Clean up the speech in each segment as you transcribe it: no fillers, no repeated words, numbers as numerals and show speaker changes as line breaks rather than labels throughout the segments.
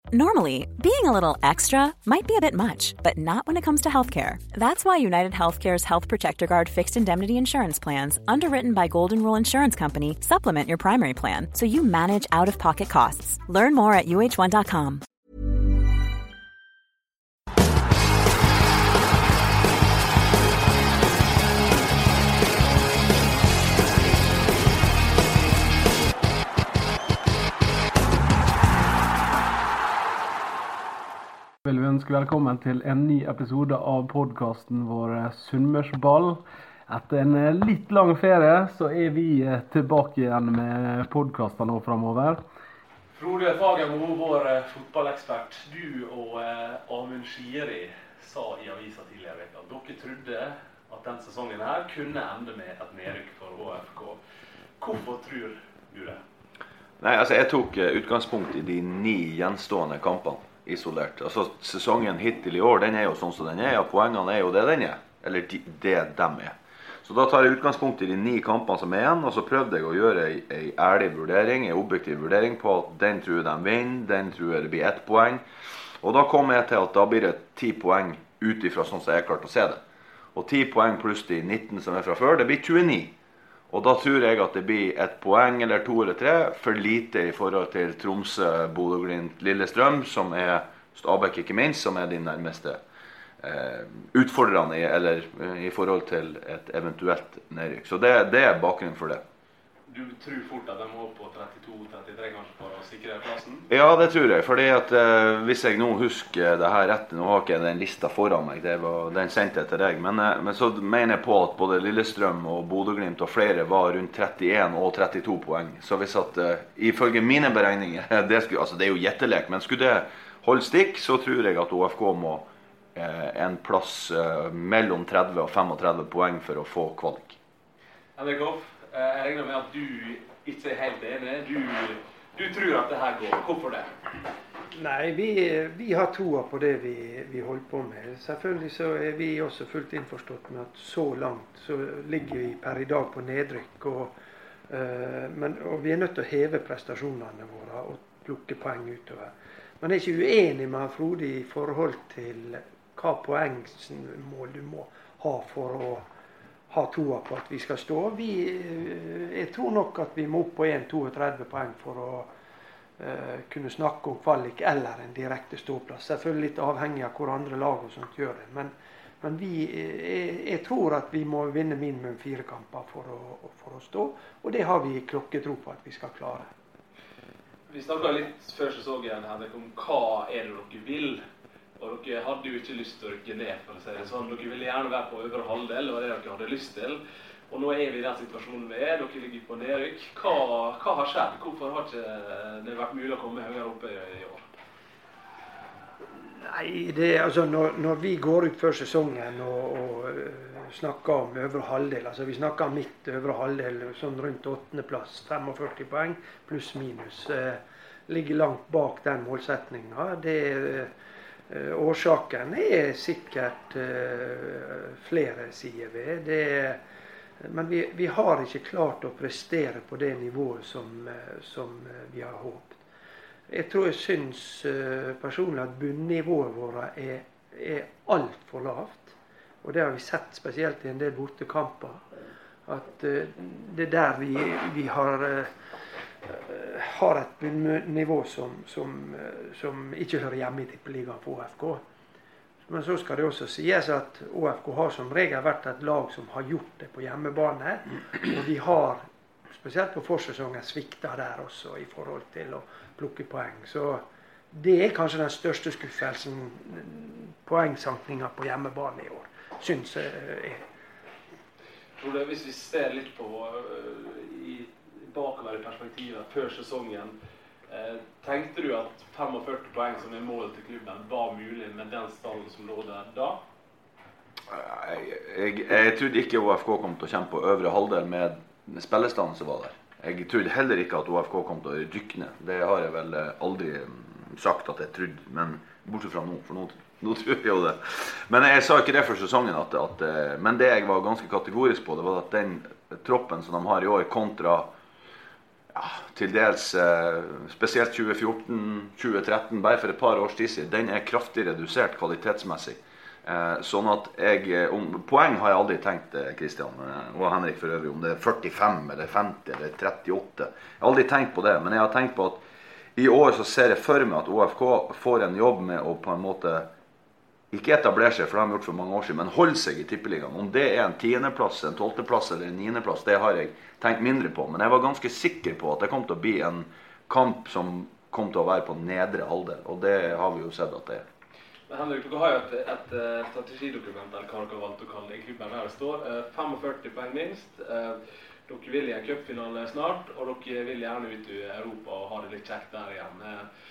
Normally, being a little extra might be a bit much, but not when it comes to healthcare. That's why United Healthcare's Health Protector Guard fixed indemnity insurance plans, underwritten by Golden Rule Insurance Company, supplement your primary plan so you manage out-of-pocket costs. Learn more at uh1.com.
Vil vi ønske velkommen til en ny episode av podcasten vår Sunnmørsball. Etter en litt lang ferie så vi tilbake igjen med podcaster nå fremover.
Frode Fagermo, vår fotballekspert, du og Amund Skiri sa i avisa tidligere at dere trodde at den sesongen her kunne ende med et nedrykk for ÅFK. Hvorfor tror du det?
Nei, altså jeg tok utgangspunkt i de 9 gjenstående kampene. Isolert. Altså sesongen hittil i år, den jo sånn som den og poengene jo det den eller det dem Så da tar jeg utgangspunkt i de 9 kampene som igjen, og så prøvde jeg å gjøre en ærlig vurdering, en objektiv vurdering på at den tror jeg de vinner, den tror jeg det blir 1 poeng. Og da kom jeg til at da blir det 10 poeng utifra sånn som jeg klart å se det. Og 10 poeng pluss de 19 som fra før, det blir 29. Og da tror jeg at det blir 1 poeng eller 2 eller 3 for lite i forhold til Tromsø, Bodø/Glimt, Lillestrøm, som Stabæk ikke minst, som de nærmeste utfordrerne eller i forhold til et eventuelt nedrykk. Så det bakgrunnen for det.
Du tror fort at de må på 32-33 kanskje for å sikre plassen?
Ja, det tror jeg, fordi at hvis jeg nå husker det her rett, nå har ikke jeg den lista foran meg, den sendte jeg til deg, men så mener jeg på at både Lillestrøm og Bodø/Glimt og flere var rundt 31 og 32 poeng. Så hvis at, ifølge mine beregninger, det jo gjettelek, men skulle det holde stikk, så tror jeg at ÅFK må en plass mellom 30 og 35 poeng for å få kvalik.
Henrik Hoff, jeg regner med at du ikke helt enig. Du tror at det her går. Hvorfor det?
Nei, vi har troa på det vi holder på med. Selvfølgelig så vi også fullt innforstått med at så langt så ligger vi per i dag på nedrykk. Og vi nødt til å heve prestasjonene våre og plukke poeng utover. Man ikke uenig med Frode i forhold til hva poengsmål du må ha for å ha troa på at vi skal stå. Jeg tror nok at vi må opp på 1-32 poeng for å kunne snakke om kvalik eller en direkte ståplass. Selvfølgelig litt avhengig av hvor andre lag og sånt gjør det. Men jeg tror at vi må vinne minimum 4 kamper for å stå, og det har vi klokketro på at vi skal klare.
Vi snakket litt før sesongen, Henrik, om hva det dere vil. Og dere hadde jo ikke lyst til å rykke ned, for å si det sånn. Dere ville gjerne være på øvre halvdel, det var det dere hadde lyst til. Og nå vi i den situasjonen vi dere ligger på nedrykk. Hva har skjedd? Hvorfor har ikke det vært mulig å komme høyere oppe i år?
Nei, når vi går ut før sesongen og snakker om øvre halvdel, vi snakker om midt øvre halvdel, sånn rundt 8. plass, 45 poeng, pluss minus, ligger langt bak den målsetningen. Årsaken sikkert flere sier vi. Men vi har ikke klart å prestere på det nivået som vi har håpet. Jeg synes personlig at bunnivået vårt alt for lavt. Og det har vi sett spesielt i en del bortekamper. At det der vi har et bunnivå som ikke hører hjemme i tippeligaen for ÅFK. Men så skal det også sies at ÅFK har som regel vært et lag som har gjort det på hjemmebane. Og vi har, spesielt på forsesongen, sviktet der også i forhold til å plukke poeng. Så det kanskje den største skuffelsen, poengsankninger på hjemmebane i år, synes jeg.
Tror du, hvis vi ser litt på bakover i perspektivet før sesongen, tenkte du at 45 poeng som målet til klubben var mulig med den stallen som lå der da?
Jeg trodde ikke ÅFK kom til å kjempe på øvre halvdel med spillestanden som var der. Jeg trodde heller ikke at ÅFK kom til å rykke ned. Det har jeg vel aldri sagt at jeg trodde, men bortsett fra nå, for nå tror jeg jo det. Men jeg sa ikke det for sesongen, men det jeg var ganske kategorisk på, det var at den troppen som de har i år kontra ja, til dels, spesielt 2014, 2013, bare for et par års tid siden, den kraftig redusert kvalitetsmessig. Sånn at poeng har jeg aldri tenkt, Kristian og Henrik for øvrig, om det 45 eller 50 eller 38. Jeg har aldri tenkt på det, men jeg har tenkt på at i år så ser jeg for meg at ÅFK får en jobb med å på en måte ikke etablere seg, for det har de gjort for mange år siden, men holde seg i tippeligaen. Om det en 10.-plass, en 12.-plass eller en 9.-plass, det har jeg tenkt mindre på. Men jeg var ganske sikker på at det kom til å bli en kamp som kom til å være på nedre alder, og det har vi jo sett at det
Men Henrik, dere har jo et strategidokument, eller hva dere valgte å kalle det, i klubben der det står 45 poeng minst. Dere vil i en cupfinale snart, og dere vil gjerne ut i Europa og ha det litt kjekt der igjen.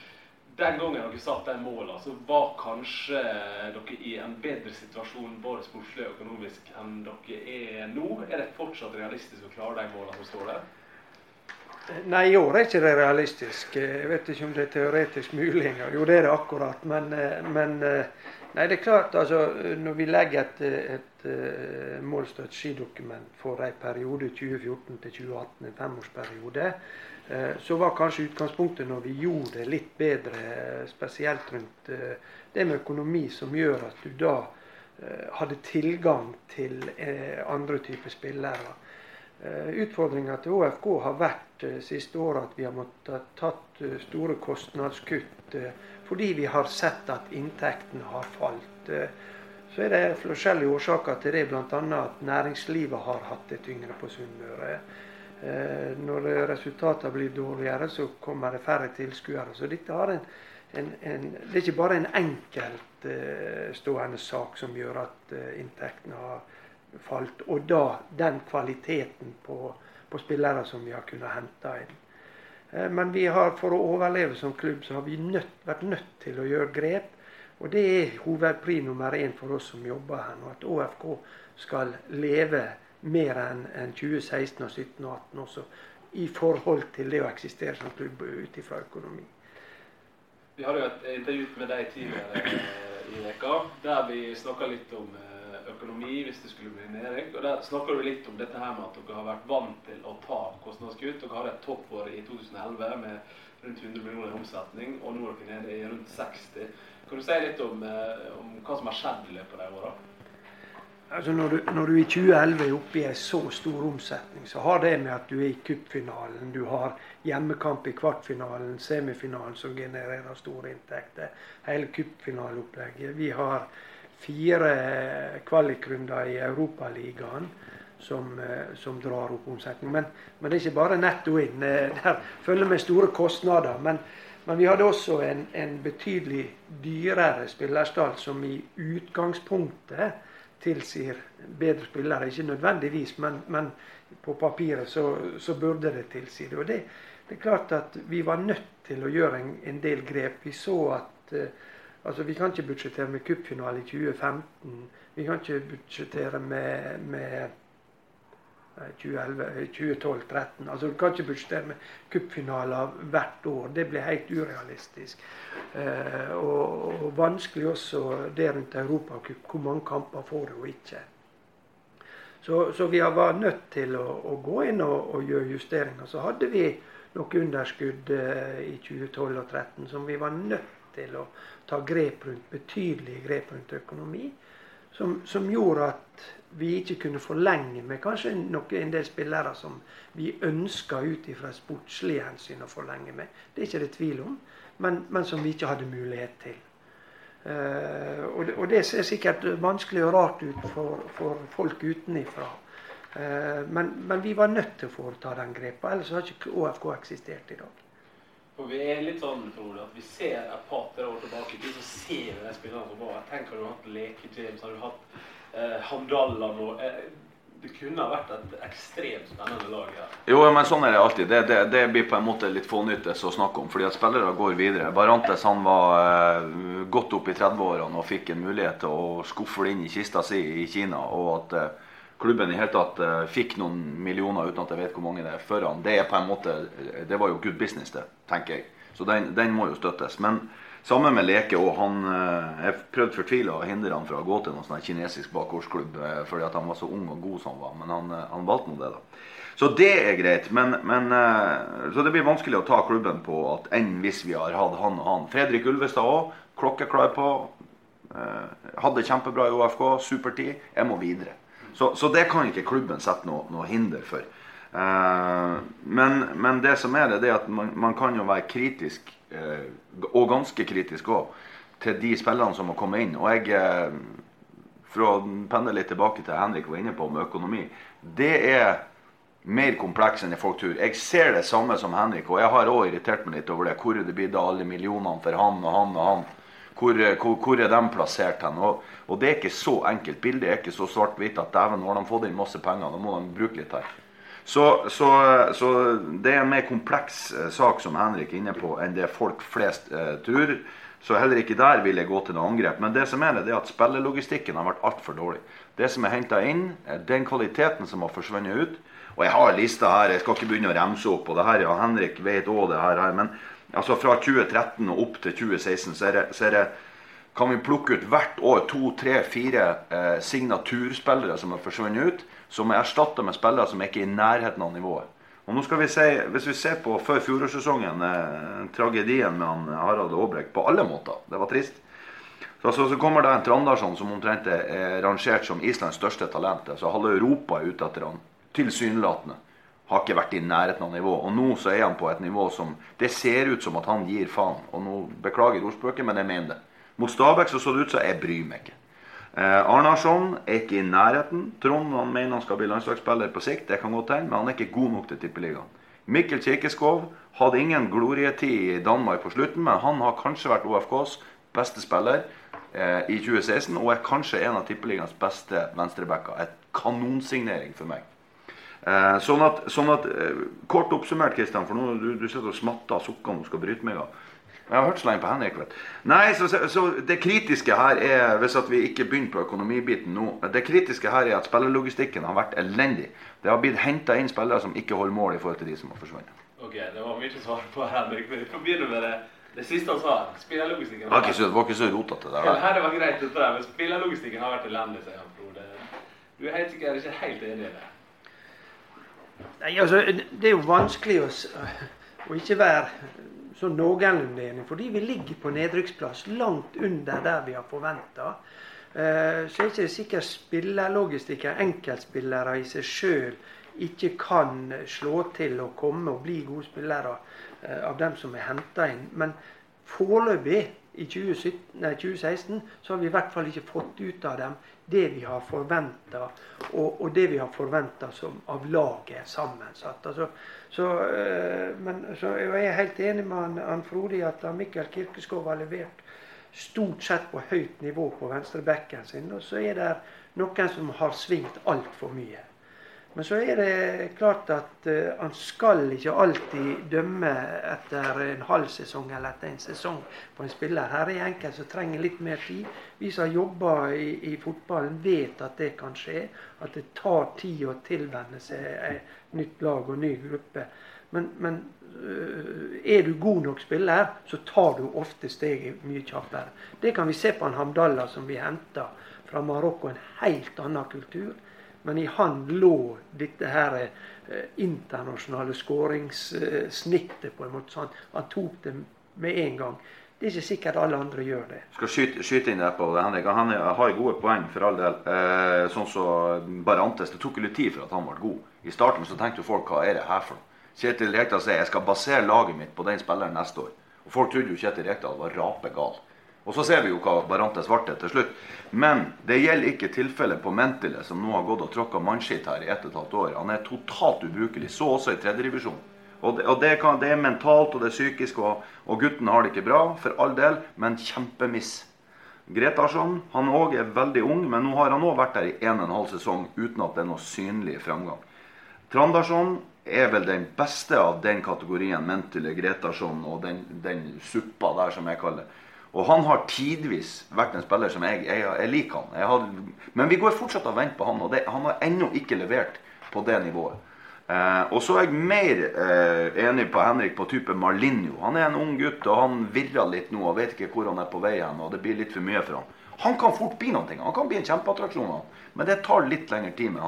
Den gangen dere satt den målet, så var kanskje dere i en bedre situasjon, både sportslig og økonomisk, enn dere nå. Det fortsatt realistisk å klare de målene som står der?
Nei, i år ikke det realistisk. Jeg vet ikke om det teoretisk mulig. Jo, det det akkurat. Men nei, det klart, altså, når vi legger et målstrategidokument for en periode 2014 til 2018, en 5-årsperiode, så var kanskje utgangspunktet når vi gjorde det litt bedre, spesielt rundt det med økonomi, som gjør at du da hadde tilgang til andre typer spillere. Utfordringen til ÅFK har vært siste året at vi har måttet tatt store kostnadskutt fordi vi har sett at inntektene har falt. Så det forskjellige årsaker til det, blant annet at næringslivet har hatt det tyngre på Sunnmøre. Når resultatene blir dårligere, så kommer det færre tilskuere. Så dette har det er ikke bare en enkelt stående sak som gjør at inntektene har falt, og da den kvaliteten på spillere som vi har kunnet hente inn. Men vi har, for å overleve som klubb, så har vi vært nødt til å gjøre grep, og det hovedpri nummer 1 for oss som jobber her nå, at ÅFK skal leve mer enn 2016 og 17 og 18 også, i forhold til det å eksistere som klubb ut ifra økonomi.
Vi hadde jo et intervju med deg tidligere i veka, der vi snakket litt om økonomi hvis det skulle bli nedrykk. Og der snakker du litt om dette her med at dere har vært vant til å ta kostnadskutt. Dere hadde et toppår i 2011 med rundt 100 millioner i omsetning, og nå er dere nede i rundt 60. Kan du si litt om hva som har skjedd i løpet av de årene?
Altså når du i 2011 er oppe i en så stor omsetning, så har det med at du er i cupfinalen, du har hjemmekamp i kvartfinalen, semifinalen som genererer store inntekter, hele cupfinaleopplegget. Vi har 4 kvalikrunder i Europaligaen som drar opp omsetning. Men det er ikke bare netto inn. Der følger med store kostnader. Men vi hadde også en betydelig dyrere spillerstall som i utgangspunktet tilsier bedre spillere. Ikke nødvendigvis, men på papiret så burde det tilsi det. Og det er klart at vi var nødt til å gjøre en del grep. Vi så at altså, vi kan ikke budsjettere med cupfinale i 2015. Vi kan ikke budsjettere med 2012-13. Altså, vi kan ikke budsjettere med cupfinaler hvert år. Det blir helt urealistisk. Og vanskelig også det rundt Europacup. Hvor mange kamper får du og ikke. Så vi var nødt til å gå inn og gjøre justeringer. Så hadde vi noe underskudd i 2012 og 2013 som vi var nødt til å ta betydelige grep rundt økonomi, som gjorde at vi ikke kunne forlenge med kanskje en del spillere som vi ønsket ut ifra sportslige hensyn å forlenge med. Det er ikke det tvil om, men som vi ikke hadde mulighet til. Og det ser sikkert vanskelig og rart ut for folk utenifra. Men vi var nødt til å foreta den grepet, ellers har ikke ÅFK eksistert i dag.
For vi er litt sånn, Frode, at vi ser et par år tilbake i tid, så ser vi de spillerne som var. Jeg tenker, har du hatt Leke James, har du hatt Hamdallah og det kunne ha vært et ekstremt spennende lag her.
Jo, men sånn er det alltid. Det blir på en måte litt fånyttes å snakke om, fordi at spillere går videre. Barantes, han var godt opp i 30-årene og fikk en mulighet til å skuffe det inn i kista si i Kina, og at klubben i helt tatt fikk noen millioner uten at jeg vet hvor mange det er før han. Det er på en måte, det var jo good business det, tenker jeg. Så den må jo støttes. Men sammen med Leke, og jeg prøvde fortvilet å hindre han fra å gå til noen sånn kinesisk bakgårdsklubb, fordi at han var så ung og god som han var, men han valgte nå det da. Så det greit, men så det blir vanskelig å ta klubben på at enn hvis vi har hatt han og han. Fredrik Ulvestad også, klokkeklar på, hadde kjempebra i OFK, supertid, jeg må videre. Så det kan ikke klubben sette noe hinder for. Men det som det at man kan jo være kritisk, og ganske kritisk også, til de spillerne som må komme inn. Og jeg, for å penne litt tilbake til Henrik var inne på med økonomi, det mer kompleks enn folk tror. Jeg ser det samme som Henrik, og jeg har også irritert meg litt over det. Hvor det blir da alle millionene for han og han og han? Hvor de plassert hen? Og det ikke så enkelt. Bildet ikke så svart-hvitt at dæven, når de får inn masse penger, da må de bruke litt her. Så det en mer kompleks sak som Henrik inne på enn det folk flest tror. Så heller ikke der vil jeg gå til noe angrep. Men det som det at spillelogistikken har vært alt for dårlig. Det som hentet inn, den kvaliteten som har forsvunnet ut. Og jeg har lista her, jeg skal ikke begynne å remse opp, og det her, ja, Henrik vet også det her, men altså fra 2013 og opp til 2016, så kan vi plukke ut hvert år 2, 3, 4 signaturspillere som har forsvunnet ut, som erstattet med spillere som ikke i nærheten av nivået. Og nå skal vi se, hvis vi ser på før fjorårssesongen, tragedien med han Harald Aabrekk på alle måter, det var trist. Så kommer det en Trandarsson som omtrent rangert som Islands største talent, så halve Europa ute etter han, tilsynelatende, har ikke vært i nærheten av nivå. Og nå så han på et nivå som, det ser ut som at han gir faen. Og nå beklager ordspråket, men jeg mener det. Mot Stabæk så det ut så jeg bryr meg ikke. Arnarsson ikke i nærheten. Trond han mener han skal bli landslagsspiller på sikt, det kan gå til, men han ikke god nok til tippeligaen. Mikkel Kirkeskov hadde ingen glorietid i Danmark på slutten, men han har kanskje vært OFKs beste spiller i 2016, og kanskje en av tippeligaens beste venstrebacker. Et kanonsignering for meg. Sånn at kort oppsummert, Kristian, for nå du sitter og smatter av sukkene og skal bryte meg av. Jeg har hørt så lenge på Henrik, vet. Nei, så det kritiske her hvis at vi ikke begynner på økonomibiten nå, det kritiske her at spillerlogistikken har vært elendig. Det har blitt hentet inn spillere som ikke holder mål i forhold til de som har forsvunnet.
Ok, det var mye svar på Henrik, men vi får begynne med det siste han sa. Spillerlogistikken
det var ikke så rotet det der.
Ja, det var greit det der, men spillerlogistikken har vært elendig, sier han, Frode. Du helt sikkert ikke helt enig i det.
Nei, altså, det jo vanskelig å ikke være så noenlunde enig, fordi vi ligger på nedrykksplass langt under der vi har forventet. Så ikke det sikkert spillerlogistikken, enkeltspillere i seg selv ikke kan slå til å komme og bli gode spillere av dem som hentet inn. Men foreløpig i 2016 så har vi i hvert fall ikke fått ut av dem det vi har forventet, og det vi har forventet som av laget sammensatt. Altså, så jeg er helt enig med han Frode i at Mikkel Kirkeskov har levert stort sett på høyt nivå på venstrebekken sin, og så det noen som har svingt alt for mye. Men så det klart at han skal ikke alltid dømme etter en halv sesong eller etter en sesong på en spiller. Her enkelt som trenger litt mer tid. Vi som har jobbet i fotballen vet at det kan skje, at det tar tid å tilvenne seg et nytt lag og ny gruppe. Men du god nok spiller, så tar du ofte steget mye kjappere. Det kan vi se på en Hamdallah som vi hentet fra Marokko, en helt annen kultur. Men i han lå dette her internasjonale skåringssnittet på en måte sånn. Han tok det med en gang. Det ikke sikkert alle andre gjør det.
Skal skyte inn der på det, Henrik. Han har gode poeng for all del. Sånn så Barantes, det tok litt tid for at han var god. I starten så tenkte folk, hva det her for noe? Kjetil Rekdal sier, jeg skal basere laget mitt på den spilleren neste år. Og folk trodde jo Kjetil Rekdal var rapegal. Og så ser vi jo hva Barantes varte til slutt. Men det gjelder ikke tilfellet på Mentele, som nå har gått og tråkket mannskitt her i 1,5 år. Han totalt ubrukelig, så også i 3. divisjon. Og det mentalt, og det psykisk, og gutten har det ikke bra, for all del, men kjempemiss. Gretarsson, han også veldig ung, men nå har han også vært der i 1,5 sesong, uten at det noe synlig fremgang. Trandarsson vel den beste av den kategorien, Mentele, Gretarsson, og den suppa der som jeg kaller det. Og han har tidvis vært en spiller som jeg liker han. Men vi går fortsatt og venter på han, og han har ennå ikke levert på det nivået. Og så jeg mer enig på Henrik på type Marlinho. Han en ung gutt, og han virrer litt nå, og vet ikke hvor han på vei hen, og det blir litt for mye for han. Han kan fort bli noe, han kan bli en kjempeattraksjon, men det tar litt lengre tid med han.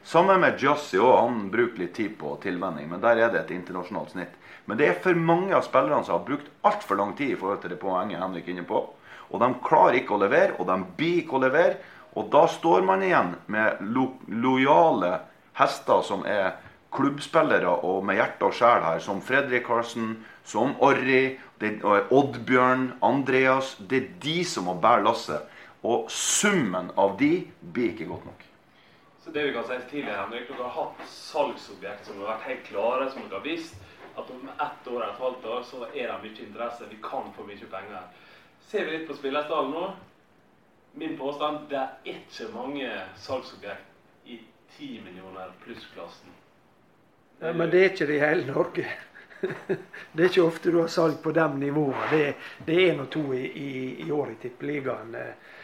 Sammen med Jussi også, han bruker litt tid på tilvenning, men der det et internasjonalt snitt. Men det for mange av spillerne som har brukt alt for lang tid I forhold til det poenget Henrik inne på. Og de klarer ikke å levere, og de blir ikke å levere. Og da står man igjen med lojale hester som klubbspillere og med hjerte og sjel her, som Fredrik Karlsen, som Orri, Oddbjørn, Andreas. Det de som må bære lasset. Og summen av de blir ikke godt nok.
Så det vi kan si tidligere, Henrik, dere har hatt salgsobjekt som har vært helt klare, som dere har visst at om 1 år, 1,5 år, så det mye interesse, vi kan få mye penger. Ser vi litt på spillerstallen nå? Min påstand, det ikke mange salgsobjekt I 10 millioner pluss-klassen.
Men det ikke det I hele Norge. Det ikke ofte du har salg på dem nivåene. Det 1 og 2 I år I tippeligaen.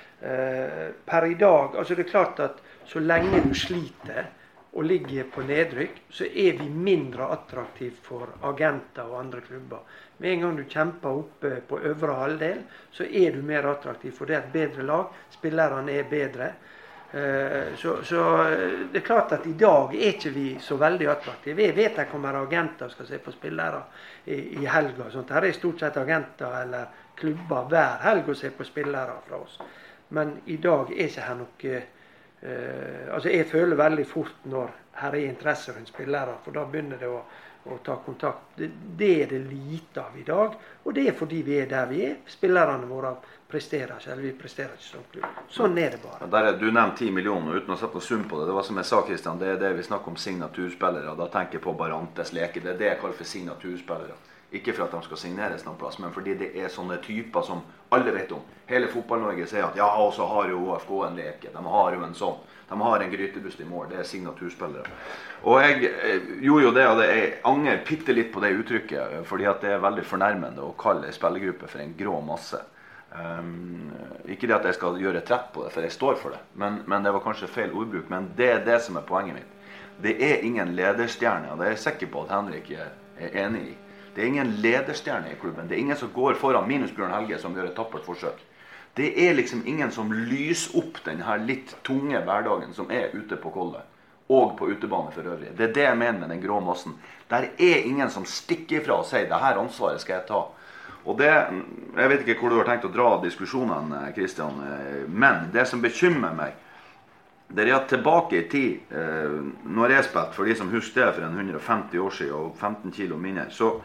Per I dag, altså det klart at så lenge du sliter og ligger på nedrykk, så vi mindre attraktiv for agenter og andre klubber. Med en gang du kjemper oppe på øvre halvdel, så du mer attraktiv, for det et bedre lag, spillerne bedre. Så det klart at I dag ikke vi så veldig attraktive. Jeg vet jeg kommer agenter og skal se på spillere I helga. Sånt. Her stort sett agenter eller klubber hver helg og se på spillere fra oss. Men I dag ikke her noe altså jeg føler veldig fort når her interesse rundt spillere, for da begynner det å ta kontakt. Det det lite av I dag, og det fordi vi der vi Spillerne våre presterer ikke, eller vi presterer ikke som klubb. Sånn det bare.
Der du nevnte 10 millioner, uten å sette noe sum på det. Det var som jeg sa, Kristian, det vi snakker om signaturspillere. Da tenker jeg på Barantes leke. Det jeg kaller for signaturspillere. Ikke for at de skal signeres noen plass, men fordi det sånne typer som alle vet om. Hele fotball-Norge sier at ja, og så har jo OFK en leke. De har jo en sånn. De har en grytebust I mål. Det signaturspillere. Og jeg gjorde jo det, og jeg angrer pitte litt på det uttrykket, fordi at det veldig fornærmende å kalle en spillergruppe for en grå masse. Ikke det at jeg skal gjøre trett på det, for jeg står for det. Men det var kanskje feil ordbruk. Men det det som poenget mitt. Det ingen lederstjerne, og det jeg sikker på at Henrik enig I. Det ingen lederstjerne I klubben. Det ingen som går foran minus Bjørn Helge som gjør et tappert forsøk. Det liksom ingen som lyser opp den her litt tunge hverdagen som ute på kollet. Og på utebane for øvrig. Det det jeg mener med den grå massen. Der ingen som stikker ifra og sier, det her ansvaret skal jeg ta. Og det, jeg vet ikke hvor du har tenkt å dra diskusjonene, Kristian, men det som bekymrer meg, det at tilbake I tid, når jeg spilte, for de som husker det for 150 år siden og 15 kilo mindre,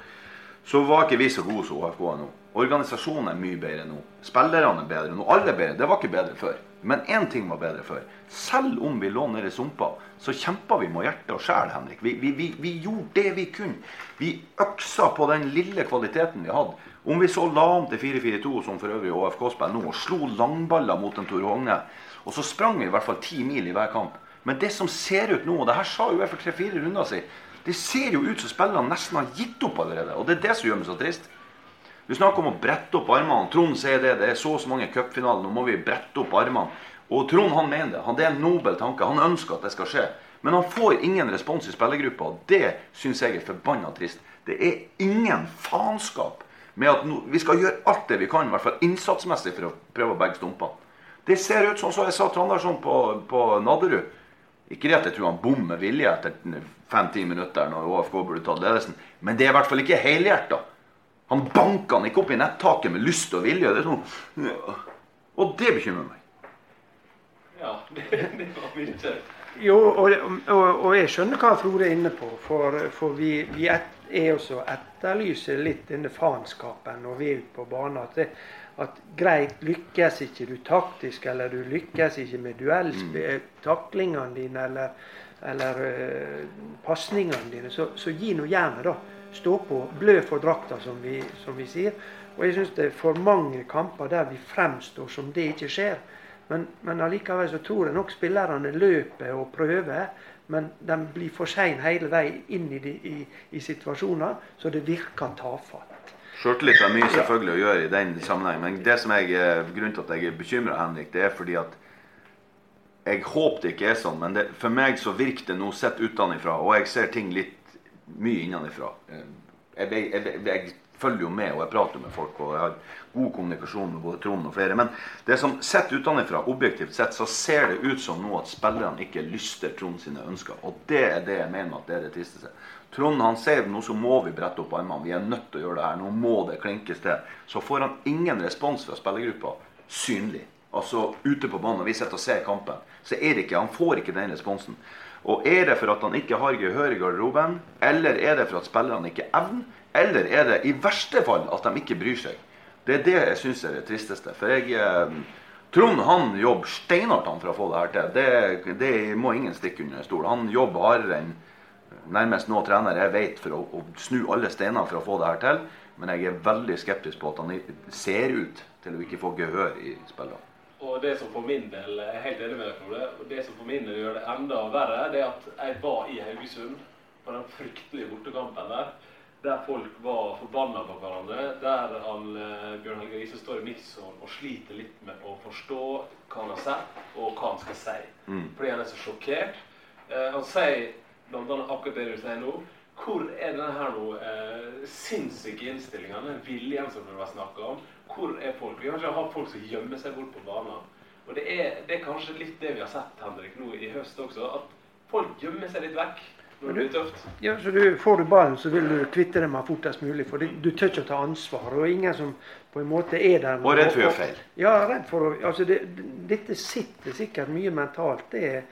så var ikke vi så gode som OFK nå. Organisasjonen mye bedre nå. Spillerne bedre nå. Alle bedre. Det var ikke bedre før. Men en ting var bedre før. Selv om vi lå nede I sumpa, så kjempet vi med hjerte og sjel, Henrik. Vi gjorde det vi kunne. Vi øksa på den lille kvaliteten vi hadde. Om vi så la om til 4-4-2, som for øvrig OFK-spill nå, og slo langballer mot en Tore Hogne, og så sprang vi I hvert fall 10 mil I hver kamp. Men det som ser ut nå, og det her sa jo jeg for 3-4 runder siden, det ser jo ut som spillerne nesten har gitt opp allerede, og det det som gjør meg så trist. Vi snakker om å brette opp armene. Trond sier det så mange cupfinaler, nå må vi brette opp armene. Og Trond han mener det, det en nobel tanke, han ønsker at det skal skje. Men han får ingen respons I spillergruppa, og det synes jeg forbannet trist. Det ingen faenskap med at vi skal gjøre alt det vi kan, I hvert fall innsatsmessig for å prøve å begge stumpene. Det ser ut som jeg sa Trandarsson på Nadderud. Ikke det at jeg tror han bom med vilje etter 5-10 minutter når OFK burde tatt ledelsen, men det I hvert fall ikke helhjertet. Han banker han ikke opp I nettaket med lyst og vilje. Det sånn, ja. Og det bekymrer meg.
Ja, det var mye.
Jo, og jeg skjønner hva Frode inne på, for vi også etterlyser litt denne faenskapen når vi ute på banen, at greit lykkes ikke du taktisk, eller du lykkes ikke med taklingene dine, eller passningene dine, så gi noe gjerne da. Stå på, blø for drakta, som vi sier. Og jeg synes det for mange kamper der vi fremstår som det ikke skjer. Men allikevel så tror jeg nok spillerne løper og prøver, men de blir for sent hele veien inn I situasjoner, så det virker tafatt.
Selvtillit mye selvfølgelig å gjøre I den sammenheng, men det som grunnen til at jeg bekymret, Henrik, det fordi at jeg håper det ikke sånn, men for meg så virker det noe sett utenifra, og jeg ser ting litt mye innenifra. Jeg følger jo med, og jeg prater med folk, og jeg har god kommunikasjon med både Trond og flere. Men det som sett utenfra, objektivt sett, så ser det ut som nå at spillerne ikke lyster Trond sine ønsker. Og det det jeg mener at det det tristeste. Trond, han sier nå så må vi brette opp armene, vi nødt til å gjøre det her, nå må det klinkes til. Så får han ingen respons fra spillergruppa, synlig. Altså ute på banen, vi sitter og ser kampen, så det ikke, han får ikke den responsen. Og det for at han ikke har gehør i garderoben, eller det for at spillerne ikke evner, eller det i verste fall at de ikke bryr seg. Det det jeg synes det tristeste. For Trond, han jobber steinhardt han for å få det her til. Det må ingen stikke under stol. Han jobber hardere enn nærmest noen trener jeg vet for å snu alle steiner for å få det her til. Men jeg veldig skeptisk på at han ser ut til å ikke få gehør i spillene.
Og det som for min del, jeg helt enig med deg, Frode, og det som for min del gjør det enda verre, det at jeg var i Haugesund på den fryktelige bortekampen der folk var forbannet på hverandre, der Bjørn Helge Riise står i midtsonen og sliter litt med å forstå hva han har sett og hva han skal si. Fordi han så sjokkert. Han sier blant annet akkurat det du sier nå. Hvor denne her nå sinnssyke innstillingen, den viljen som du har snakket om? Hvor folk? Vi kan ikke ha folk som gjemmer seg bort på banen. Og det kanskje litt det vi har sett, Henrik, nå i høst også, at folk gjemmer seg litt vekk. Når det blir tøft.
Ja, så får du ballen, så vil du kvitte dem fortest mulig, for du tør ikke å ta ansvar, og ingen som på en måte der.
Og redd for å gjøre feil.
Ja, redd for å, altså dette sitter sikkert mye mentalt,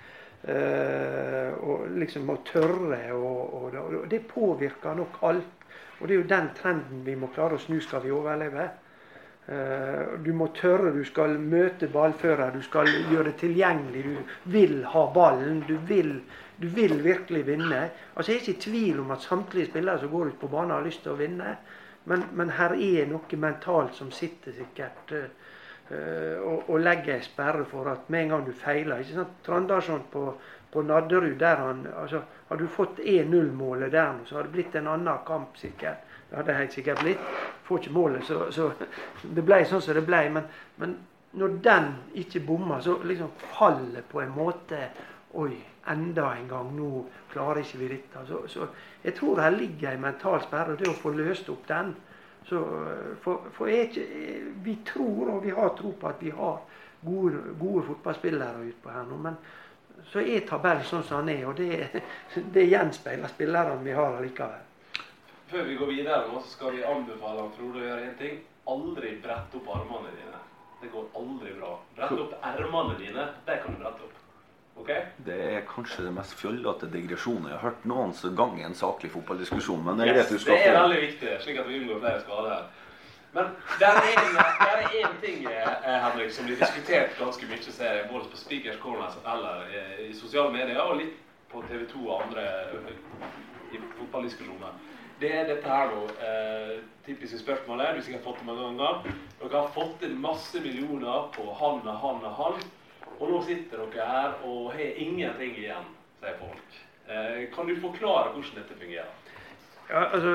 og liksom å tørre, og det påvirker nok alt, og det jo den trenden vi må klare å snu skal vi overleve. Du må tørre, du skal møte ballfører, du skal gjøre det tilgjengelig, du vil ha ballen, du vil virkelig vinne. Altså jeg ikke i tvil om at samtlige spillere som går ut på banen har lyst til å vinne, men her noe mentalt som sitter sikkert og legger sperre for at med en gang du feiler, ikke sant? Trandarsson på Nadderud, der altså, har du fått 1-0-målet der nå, så har det blitt en annen kamp sikkert. Det hadde helt sikkert blitt. Får ikke målet, så det ble sånn som det ble. Men når den ikke bommer, så liksom faller på en måte, oi, enda en gang, nå klarer ikke vi dette. Så jeg tror her ligger en mental sperre, det å få løst opp den. Så, for vi tror, og vi har tro på at vi har gode fotballspillere ut på her nå, men så tabellen sånn som han og det gjenspeiler spillerne vi har allikevel.
Før vi går videre nå, så skal vi anbefale han Frode å gjøre en ting. Aldri brette opp armene dine. Det går aldri bra. Brette opp ermene dine, det kan du brette opp. Ok? Det
kanskje det mest fjollete digresjonen jeg har hørt noen gang i en saklig fotballdiskusjon, men jeg vet du skal
få. Det veldig viktig, slik at vi unngår flere skader her. Men det en ting, Henrik, som blir diskutert ganske mye, ser jeg, både på Speakers Corners eller i sosiale medier, og litt på TV 2 og andre i fotballdiskusjoner. Det dette her nå, typiske spørsmålet, du sikkert har fått det mange ganger. Dere har fått inn masse millioner på han, og nå sitter dere her og har ingenting igjen, sier folk. Kan du forklare hvordan dette fungerer?
Ja, altså,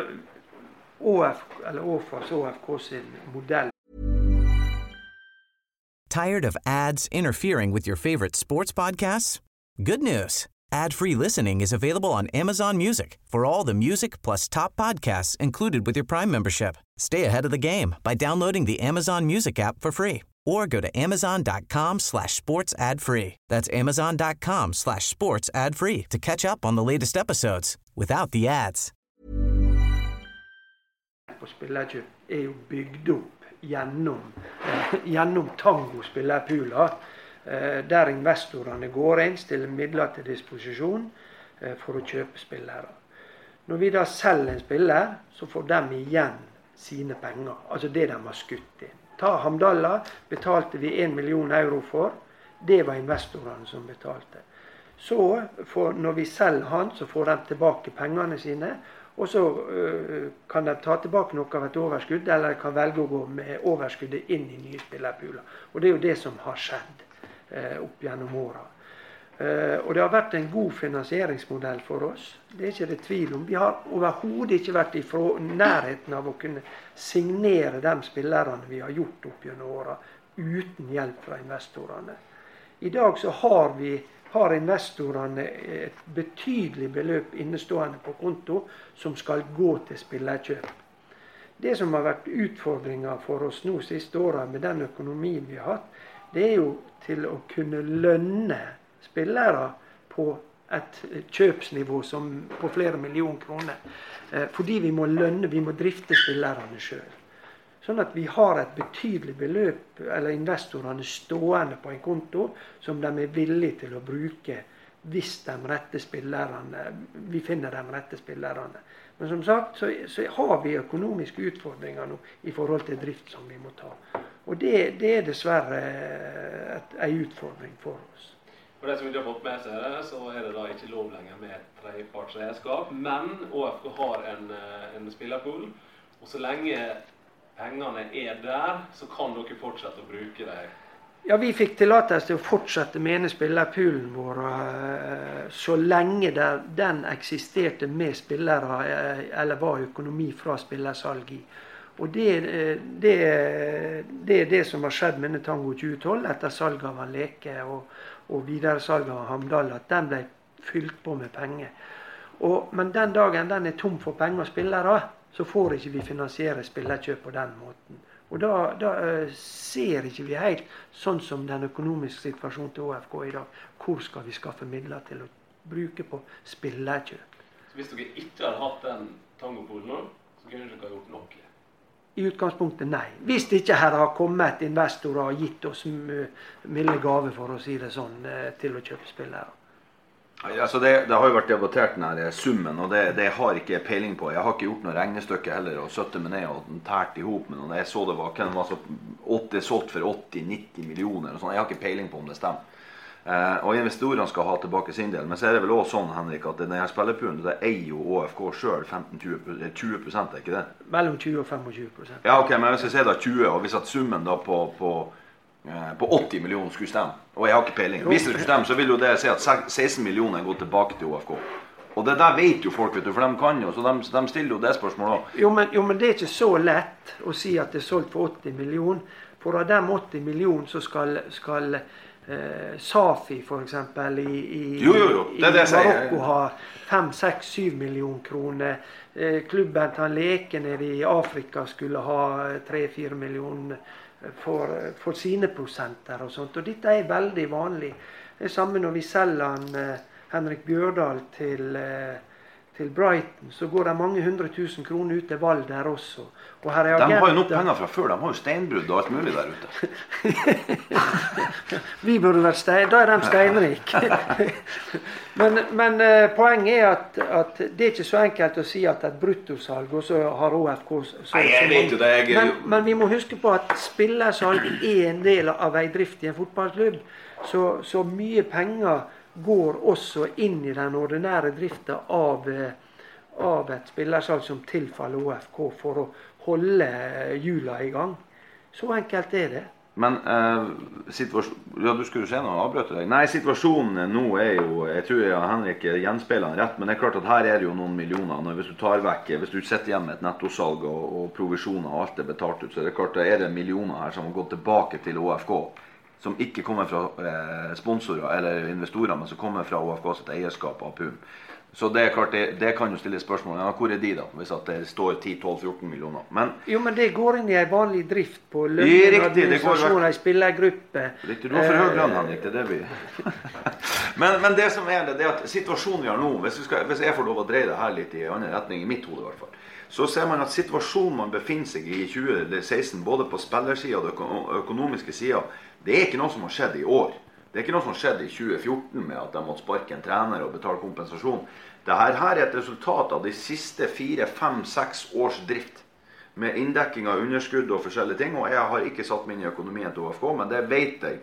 ÅFAs ÅFK sin modell.
Tired of ads interfering with your favorite sports podcasts? Good news. Ad-free listening is available on Amazon Music for all the music plus top podcasts included with your Prime membership. Stay ahead of the game by downloading the Amazon Music app for free or go to amazon.com/sports ad-free. That's amazon.com/sports ad-free to catch up on the latest episodes without the ads.
På spillerkjøp jo bygd opp gjennom tango-spillerpooler, der investorene går inn, stiller midler til disposisjon for å kjøpe spillere. Når vi da selger en spiller, så får de igjen sine penger, altså det de har skutt inn. Ta Hamdallah betalte vi 1 million euro for, det var investorene som betalte. Så når vi selger han, så får de tilbake pengene sine, og så kan de ta tilbake noe av et overskudd, eller de kan velge å gå med overskuddet inn i nye spillerpooler. Og det jo det som har skjedd opp gjennom årene. Og det har vært en god finansieringsmodell for oss. Det ikke det tvil om. Vi har overhodet ikke vært i nærheten av å kunne signere de spillerne vi har gjort opp gjennom årene, uten hjelp fra investorene. I dag så har investorene et betydelig beløp innestående på konto som skal gå til spillerkjøp. Det som har vært utfordringer for oss nå siste året med den økonomien vi har hatt, det jo til å kunne lønne spillere på et kjøpsnivå som på flere millioner kroner. Fordi vi må lønne, vi må drifte spillerne selv. Sånn at vi har et betydelig beløp, eller investorene stående på en konto, som de villige til å bruke hvis de rette spillerne, vi finner de rette spillerne. Men som sagt, så har vi økonomiske utfordringer nå i forhold til drift som vi må ta. Og det dessverre en utfordring for oss.
For det som ikke har fått med seg det, så det da ikke lov lenger med et tredjepartseierskap, men ÅFK har en spillerpool, og så lenge pengene der, så kan dere fortsette å bruke dem.
Ja, vi fikk tillatelse til å fortsette med spillerpoolen vår så lenge den eksisterte med spillere, eller var økonomi fra spillersalg i. Og det det som har skjedd med Tango 2012 etter salg av Leke og videre salg av Hamdal, at den ble fylt på med penger. Men den dagen den tom for penger og spillere, så får ikke vi finansiere spillerkjøp på den måten. Og da ser ikke vi helt, sånn som den økonomiske situasjonen til ÅFK i dag, hvor skal vi skaffe midler til å bruke på spillerkjøp.
Så hvis dere ikke hadde hatt den Tango-poolen nå, så kunne dere ha gjort noe?
I utgangspunktet nei. Hvis det ikke her har kommet investorer og gitt oss milde gaver, for å si det sånn, til å kjøpe spillere.
Altså det har jo vært debattert denne summen, og det har ikke peiling på. Jeg har ikke gjort noe regnestykke heller, og søtte meg ned og tært ihop med noen. Jeg så det var solgt for 80-90 millioner, og sånn. Jeg har ikke peiling på om det stemmer. Og investorene skal ha tilbake sin del. Men så det vel også sånn, Henrik, at denne spillerpoolen, det eier jo ÅFK selv 15-20%, ikke det?
Mellom 20 og 25%.
Ja, ok, men hvis jeg sier da 20, og hvis at summen da på 80 millioner skulle stemme, og jeg har ikke peiling. Hvis det skulle stemme, så vil jo det si at 16 millioner går tilbake til ÅFK. Og det der vet jo folk, vet du, for de kan jo, så de stiller jo det spørsmålet også.
Jo, men det ikke så lett å si at det solgt for 80 millioner. For av dem 80 millioner så skal Safi for eksempel i Marokko ha 5-6-7 millioner kroner. Klubben til Leke nede i Afrika skulle ha 3-4 millioner for sine prosenter og sånt. Og dette veldig vanlig. Det samme når vi selger Henrik Bjørdal til Brighton, så går det mange 100 000 kroner ut til valg der også. Og her
de har jo nok penger fra før, de har jo steinbrudd og alt mulig der ute.
Vi burde vært da de steinrike. men poenget at det ikke så enkelt å si at et bruttosalg, og så har ÅFK
Nei, jeg vet jo det.
Men vi må huske på at spillersalg en del av en drift i en fotballklubb, så mye penger går også inn i den ordinære driften av et spillersalg som tilfaller ÅFK for å holde hjula i gang. Så enkelt det.
Men ja, du skulle se noe avbrøt deg. Nei, situasjonen nå jo, jeg tror Henrik gjenspeiler han rett, men det klart at her det jo noen millioner. Hvis du tar vekk, hvis du sitter igjen med et nettosalg og provisjoner og alt betalt ut, så det klart at det millioner her som har gått tilbake til ÅFK, som ikke kommer fra sponsorer eller investorer, men som kommer fra ÅFK sitt eierskap av PUM. Så det klart, det kan jo stille spørsmål. Ja, hvor de da, hvis at det står 10-12-14 millioner? Men
det går inn i en vanlig drift på lønn, administrasjon, en spillergruppe.
Riktig, du har for høy lønn, Henrik, det vi... men det som det at situasjonen vi har nå, hvis jeg får lov å dreie det her litt i annen retning, i mitt hode i hvert fall, så ser man at situasjonen man befinner seg i 2016, både på spillersiden og den økonomiske siden, det ikke noe som har skjedd i år. Det ikke noe som skjedde i 2014 med at de måtte sparke en trener og betale kompensasjon. Dette et resultat av de siste 4-5-6 års drift med inndekking av underskudd og forskjellige ting, og jeg har ikke satt meg inn i økonomien til ÅFK, men det vet jeg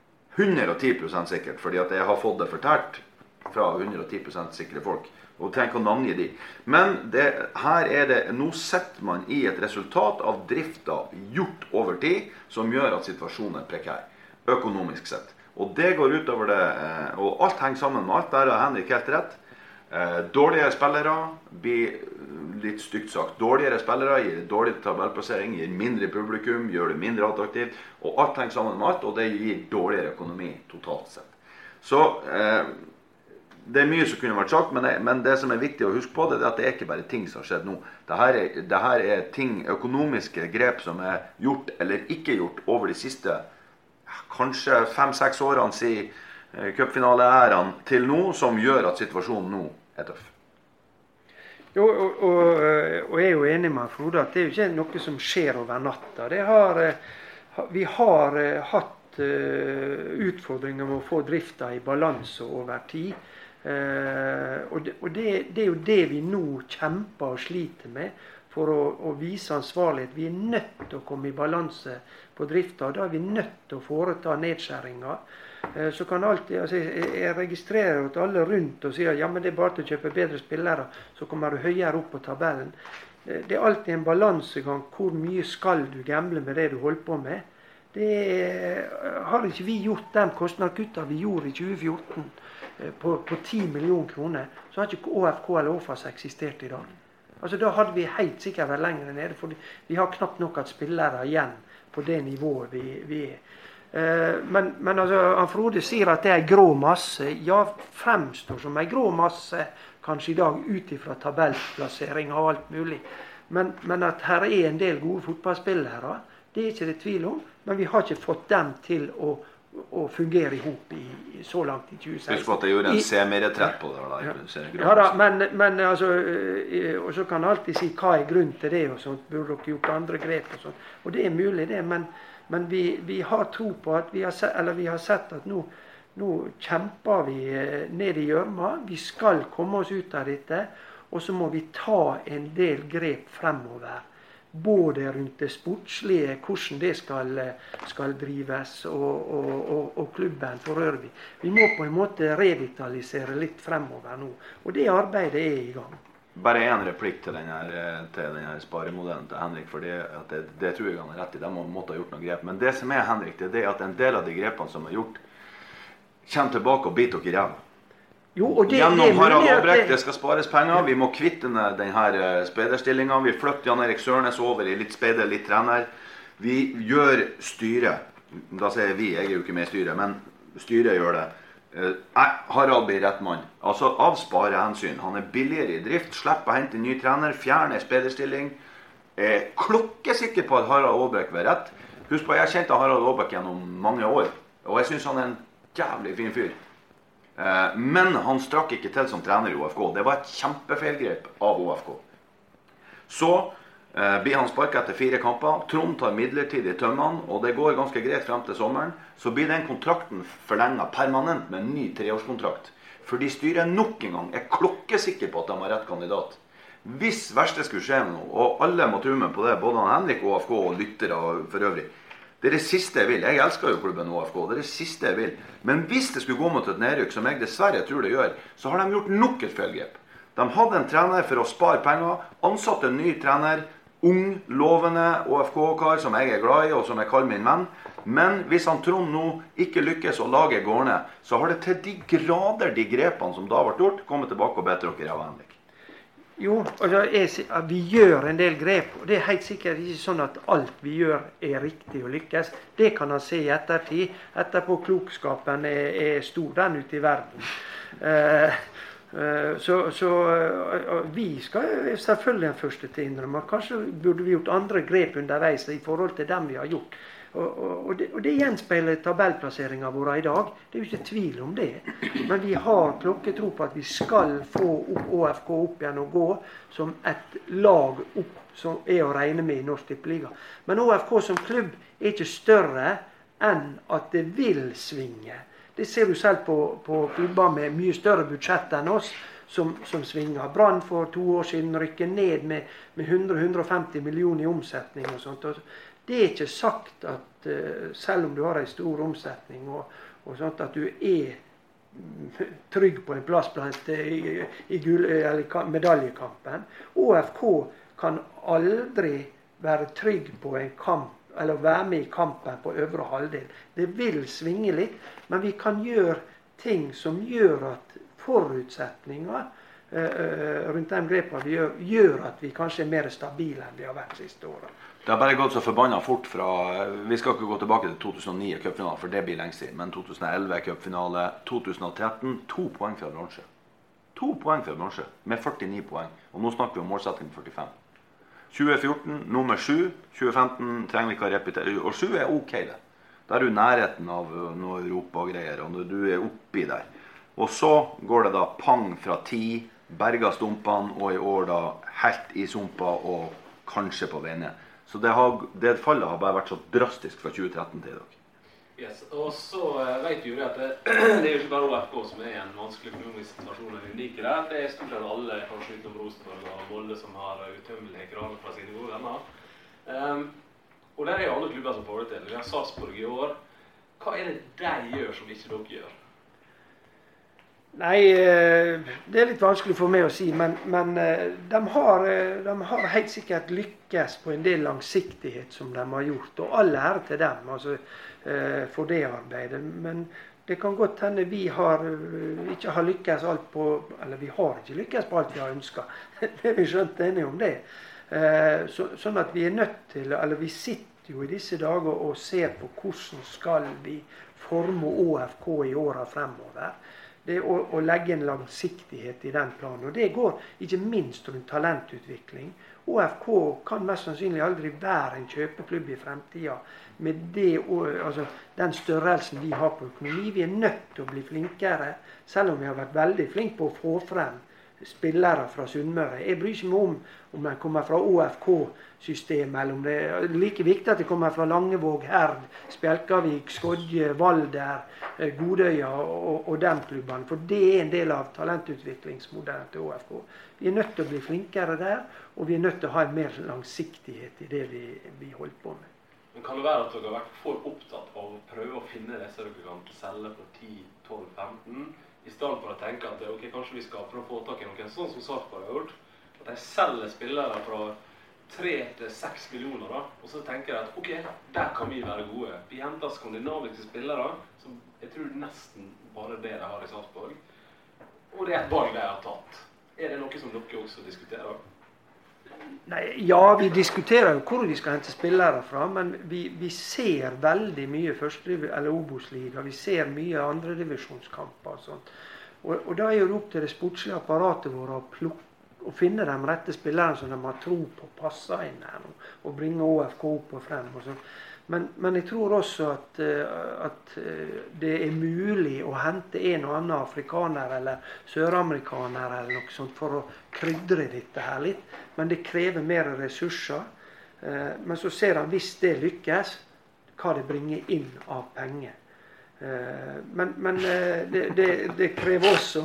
110% sikkert, fordi at jeg har fått det fortalt fra 110% sikre folk, og trenger ikke å navngi de. Men nå setter man i et resultat av drifta gjort over tid, som gjør at situasjonen prekær, økonomisk sett. Og det går utover det, og alt henger sammen med alt, der har Henrik helt rett. Dårligere spillere blir, litt stygt sagt, dårligere spillere gir dårlig tabellplassering, gir mindre publikum, gjør det mindre attraktivt, og alt henger sammen med alt, og det gir dårligere økonomi totalt sett. Så det mye som kunne vært sagt, men det som viktig å huske på det, at det ikke bare ting som har skjedd nå. Det her ting, økonomiske grep som gjort eller ikke gjort over de siste kanskje 5-6 årene siden cupfinaleæren til nå, som gjør at situasjonen nå tøff.
Jo, og jeg jo enig med Frode at det jo ikke noe som skjer over natta. Vi har hatt utfordringer med å få drifta i balanse over tid. Og det jo det vi nå kjemper og sliter med for å vise ansvarlighet. Vi nødt til å komme i balanse på drifta, og da vi nødt til å foreta nedskjæringer. Så kan alltid, altså jeg registrerer at alle rundt og sier ja, men det bare til å kjøpe bedre spillere, så kommer du høyere opp på tabellen. Det alltid en balansegang. Hvor mye skal du gamble med det du holder på med? Det har ikke vi gjort den kostnadskutta vi gjorde i 2014 på 10 millioner kroner, så har ikke ÅFK eller ÅFAS eksistert i dag. Altså da hadde vi helt sikkert vært lenger nede, for vi har knapt nok hatt spillere igjen på det nivået vi men altså, Frode sier at det en grå masse. Ja, fremstår som en grå masse kanskje i dag ut ifra tabellplassering og alt mulig. Men at her en del gode fotballspillere, det ikke det tvil om, men vi har ikke fått dem til å fungere ihop så langt i 2016.
Husk at jeg gjorde en semiretrett på det da.
Ja da, men altså, og så kan jeg alltid si hva grunnen til det, og sånt, burde dere gjort andre grep og sånt. Og det mulig det, men vi har tro på at vi har sett at nå kjemper vi ned i gjørma. Vi skal komme oss ut av dette, og så må vi ta en del grep fremover. Både rundt det sportslige, hvordan det skal drives, og klubben for øvrig. Vi må på en måte revitalisere litt fremover nå, og det arbeidet i gang.
Bare en replikk til denne sparemodellen til Henrik, for det tror jeg han rett i. De måtte ha gjort noen grep. Men det som Henrik, det at en del av de grepene som gjort, kommer tilbake og biter dere i ræva. Gjennom Harald Aabrekk, det skal spares penger. Vi må kvitte denne speiderstillingen. Vi flytter Jan Erik Sørnes over i litt speider, litt trener. Vi gjør styret. Da sier vi, jeg jo ikke med i styret, men styret gjør det. Harald blir rett mann. Altså av sparehensyn. Han billigere i drift, slipper å hente en ny trener, fjerner speiderstilling. Klokkesikker på at Harald Aabrekk var rett. Husk på, jeg kjente Harald Aabrekk gjennom mange år, og jeg synes han en jævlig fin fyr. Men han strakk ikke til som trener i ÅFK. Det var et kjempefeilgrep av ÅFK. Så blir han sparket etter 4 kamper. Trond tar midlertidig tømmene, og det går ganske greit frem til sommeren. Så blir den kontrakten forlenget permanent med en ny 3-årskontrakt. Fordi styret nok en gang klokkesikker på at de har rett kandidat. Hvis verste skulle skje med noe, og alle må tro med på det, både Henrik, ÅFK og lyttere for øvrig, det det siste jeg vil. Jeg elsker jo klubben ÅFK, det det siste jeg vil. Men hvis det skulle gå mot et nedrykk, som jeg dessverre tror det gjør, så har de gjort nok et feilgrep. De hadde en trener for å spare penger, ansatt en ny trener, ung, lovende ÅFK-kar som jeg glad i og som jeg kaller min venn. Men hvis han Trond nå ikke lykkes å lage gårdene, så har det til de grader de grepene som da ble gjort, kommet tilbake og bedt dere av Henrik.
Jo, altså vi gjør en del grep, og det helt sikkert ikke sånn at alt vi gjør riktig og lykkes. Det kan han se i ettertid. Etterpå klokskapen stor den ute i verden. Så vi skal selvfølgelig den første til å innrømme. Kanskje burde vi gjort andre grep underveis i forhold til dem vi har gjort. Og det gjenspeiler tabellplasseringen vår i dag. Det jo ikke tvil om det. Men vi har klokketro på at vi skal få ÅFK opp igjen og gå som et lag opp som å regne med i Norsk Tippeliga. Men ÅFK som klubb ikke større enn at det vil svinge. Det ser du selv på klubber med mye større budsjett enn oss som svinger. Brann for 2 år siden rykker ned med 100-150 millioner i omsetning og sånt. Det ikke sagt at selv om du har en stor omsetning og sånt, at du trygg på en plass blant i medaljekampen. ÅFK kan aldri være trygg på en kamp, eller være med i kampen på øvre halvdel. Det vil svinge litt, men vi kan gjøre ting som gjør at forutsetninger rundt de grepene vi gjør at vi kanskje mer stabile enn vi har vært siste året.
Det har bare gått så forbannet fort fra, vi skal ikke gå tilbake til 2009 cupfinale, for det blir lenge siden, men 2011 cupfinale, 2013, 2 poeng fra bronse. 2 poeng for bronse, med 49 poeng. Og nå snakker vi om målsetting 45. 2014, nummer 7. 2015 trenger vi ikke å repetere. Og 7 ok det. Da du nærheten av noe Europa-greier, og du oppi der. Og så går det da pang fra 10, berga stumpene, og i år da helt i sumpa, og kanskje på vei ned. Så det fallet har bare vært så drastisk fra 2013 til i dag.
Yes, og så vet vi jo at det er jo ikke bare OFK som er i en vanskelig økonomisk situasjon og unike der. Det er stort sett alle, kanskje utenom Rosenborg og Molde, som har utømmelige kraner fra sine gode venner. Og der er jo andre klubber som får det til. Vi har Sarpsborg i år. Hva er det de gjør som ikke dere gjør?
Nei, det er litt vanskelig for meg å si, men de har helt sikkert lykkes på en del langsiktighet som de har gjort, og all ære til dem altså, for det arbeidet. Men det kan godt hende vi ikke har lykkes alt på, eller vi har ikke lykkes på alt vi har ønsket. Det er vi skjønt enige om det. Sånn at vi er nødt til, eller vi sitter jo i disse dager og ser på hvordan skal vi forme OFK i årene fremover. Det er å legge en langsiktighet i den planen, og det går ikke minst om talentutvikling. OFK kan mest sannsynlig aldri være en kjøpeklubb i fremtiden med den størrelsen vi har på økonomi. Vi er nødt til å bli flinkere, selv om vi har vært veldig flinke på å få frem spillere fra Sunnmøre. Jeg bryr ikke meg om de kommer fra OFK-systemet, eller om det er like viktig at de kommer fra Langevåg, Herd, Spjelkavik, Skodje, Valder, Godøya og den klubben. For det er en del av talentutviklingsmodellen til OFK. Vi er nødt til å bli flinkere der, og vi er nødt til å ha en mer langsiktighet i det vi holder på med.
Men kan det være at dere har vært for opptatt av å prøve å finne disse dere kan selge på 10, 12, 15, i stedet for å tenke at ok, kanskje vi skal prøve å få tak i noen sånn som Sarpsborg har gjort, at de selger spillere fra 3 til 6 millioner da, og så tenker jeg at ok, der kan vi være gode. Vi henter skandinaviske spillere, som jeg tror nesten bare det de har i Sarpsborg, og det er et valg de har tatt. Er det noe som dere også diskuterer?
Nei, ja, vi diskuterer jo hvor vi skal hente spillere fra, men vi ser veldig mye Obos-liga, vi ser mye andredivisjonskamper og sånt. Og da er jo det opp til det sportslige apparatet vårt å finne de rette spillerne som de har tro på passer inn her, og bringe OFK opp og frem og sånt. Men jeg tror også at det er mulig å hente en og annen afrikaner eller søramerikaner eller noe sånt for å krydre dette her litt. Men det krever mer ressurser. Men så ser han hvis det lykkes, hva det bringer inn av penger. Men det krever også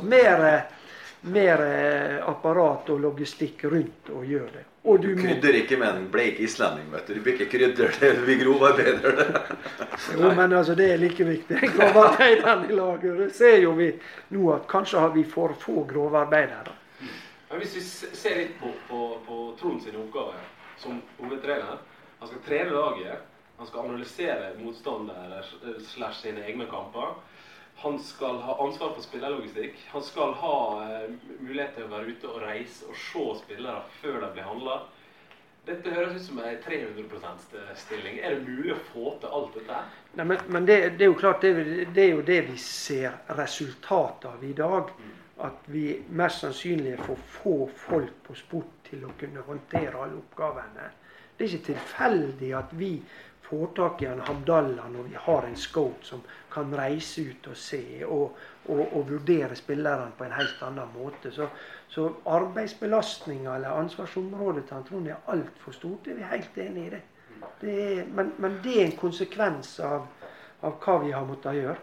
mer apparat og logistikk rundt å gjøre det. Og du
krydder ikke med en bleik islending, vet du. Du blir ikke krydder, det blir grovarbeider det.
Jo, men altså det er like viktig. Grovarbeiderne i laget. Det ser jo vi nå at kanskje har vi for få grovarbeidere.
Men hvis vi ser litt på Trond sin oppgave som hovedtrener, han skal trene laget, han skal analysere motstander / sine egne kamper, han skal ha ansvar for spillerlogistikk, han skal ha mulighet til å være ute og reise og se spillere før de blir handlet. Dette høres ut som en 300% stilling. Er det mulig å få til alt dette?
Nei, men det er jo klart, det er jo det vi ser resultatet av i dag. At vi mest sannsynlig får få folk på sport til å kunne håndtere alle oppgavene. Det er ikke tilfeldig at vi får tak i en Hamdallah når vi har en scout som kan reise ut og se og vurdere spilleren på en helt annen måte. Så arbeidsbelastninga eller ansvarsområdet til Trond er alt for stort. Det er vi helt enig i det. Men det er en konsekvens av hva vi har måttet gjøre.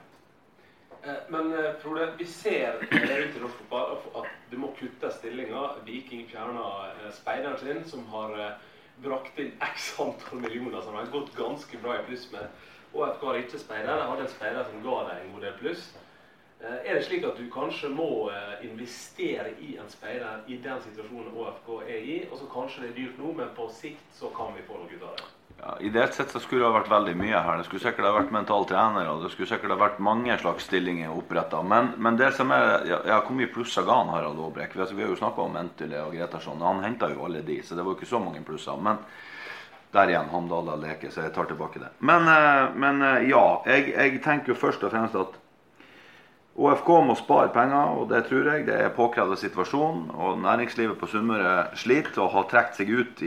Men Frode, vi ser rundt i norsk fotball at du må kutte stillinger. Viking fjerner speideren sin, som har brakt inn x antall millioner, som har gått ganske bra i pluss med. OFK har ikke speider, de hadde en speider som ga deg en god del pluss. Er det slik at du kanskje må investere i en speider i den situasjonen OFK er i, og så kanskje det er dyrt nå, men på sikt så kan vi få noe ut av det?
Ja, ideelt sett så skulle det ha vært veldig mye her. Det skulle sikkert ha vært mental trener, og det skulle sikkert ha vært mange slags stillinger opprettet. Men det som er, hvor mye plusser ga han Harald Aabrekk? Vi har jo snakket om Mentyle og Gretarsson, han hentet jo alle de, så det var jo ikke så mange plusser. Men der igjen, Hamdallah leker, så jeg tar tilbake det. Men ja, jeg tenker jo først og fremst at ÅFK må spare penger, og det tror jeg det påkrevd situasjon, og næringslivet på Sunnmøre sliter og har trekt seg ut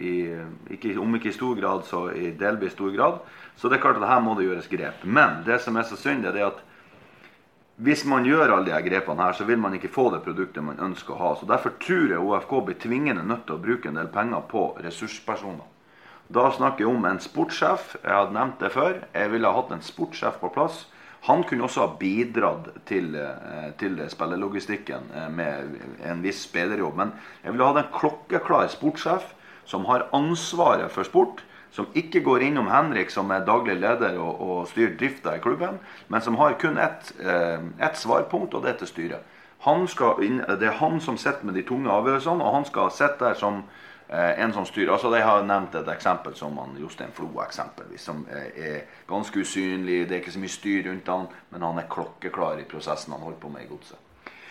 om ikke i stor grad, så i delvis stor grad. Så det klart at her må det gjøres grep. Men det som så synd det at hvis man gjør alle de grepene her, så vil man ikke få det produktet man ønsker å ha. Så derfor tror jeg ÅFK blir tvingende nødt til å bruke en del penger på ressurspersoner. Da snakker jeg om en sportssjef, jeg hadde nevnt det før, jeg ville ha hatt en sportssjef på plass. Han kunne også ha bidratt til spillelogistikken med en viss spillerjobb, men jeg ville ha en klokkeklar sportssjef som har ansvaret for sport, som ikke går innom Henrik som daglig leder og styrer drifta i klubben, men som har kun ett svarpunkt, og det til styret. Det han som sitter med de tunge avgjørelsene, og han skal sitte der som en som styrer. Altså jeg har nevnt et eksempel som Jostein Flo eksempelvis, som ganske usynlig, det ikke så mye styr rundt han, men han klokkeklar i prosessen han holder på med i godset.